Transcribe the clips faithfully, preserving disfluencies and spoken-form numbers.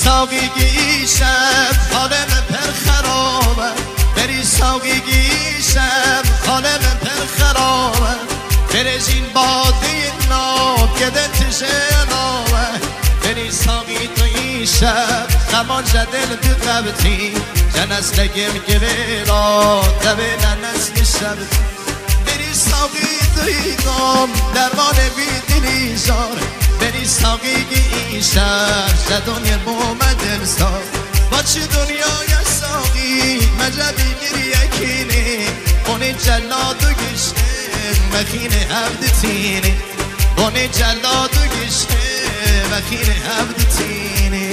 ساقی گیشم حالم پر خرابه بری ساقی گیشم حالم پر خرابه برز این باده ناب گده تشنابه بری ساقی تو این شب زمان جدل تو قبطی جنس لگم گویلا قبل نسل شب بری ساقی تو ایدام درمان بی دلی زار بری ساقی این شب جدون مومد انسان با چه دنیای ساقی مجبی گیری یکینی اونی جلاد و گشته مخین هفت تینی اونی جلاد و گشته مخین هفت تینی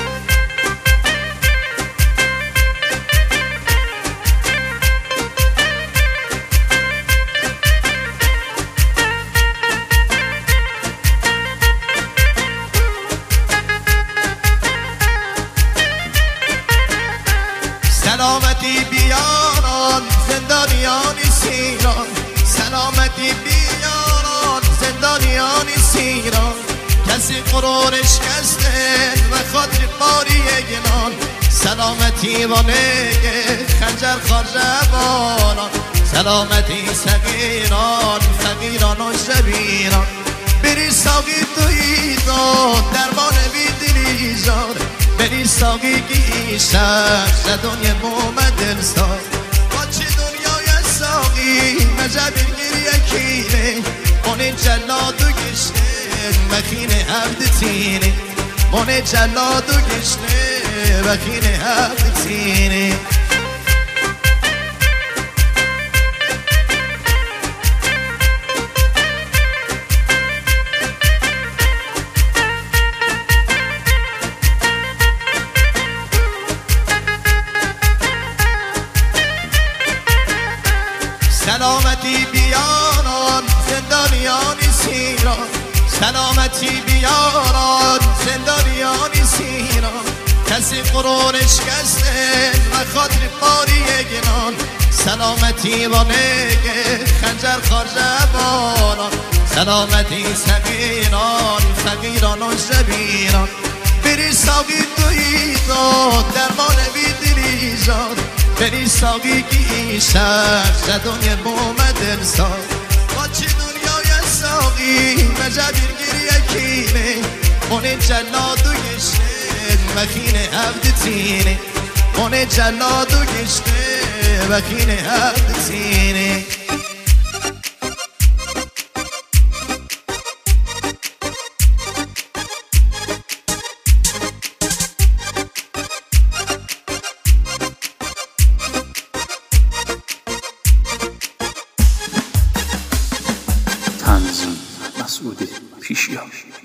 سلامتی بیاران زندانیانی سیران سلامتی بیاران زندانیانی سیران کسی قرارش کستن و خاطر باری گنان سلامتی و نگه خنجر خارجبانان سلامتی صغیران فقیران و شبیران بری ساقی تویدان درمان بی دلی زار بری ساقی گیشم زدون مومد انسان با چه دنیای ساقی مجبی گیری یکینه اون جلاد و گشته مخین هفت تینه اون جلاد و گشته مخین هفت تینه سلامتی بیاران زندانیانی سیران سلامتی بیاران زندانیانی سیران کسی قرارش کسته و خاطر باری گنان سلامتی و نگه خنجر خارجبانان سلامتی صغیران فقیران و شبیران بری ساقی تویدان درمان بی دلی زار بری ساقی گیشم زدون مومد انسان با چه دنیای ساقی مجبیر گیری یکینه اون جلاد و گشته مخین هفت تینه اون جلاد و گشته مخین هفت تینه تنظیم مسعود پیشیان.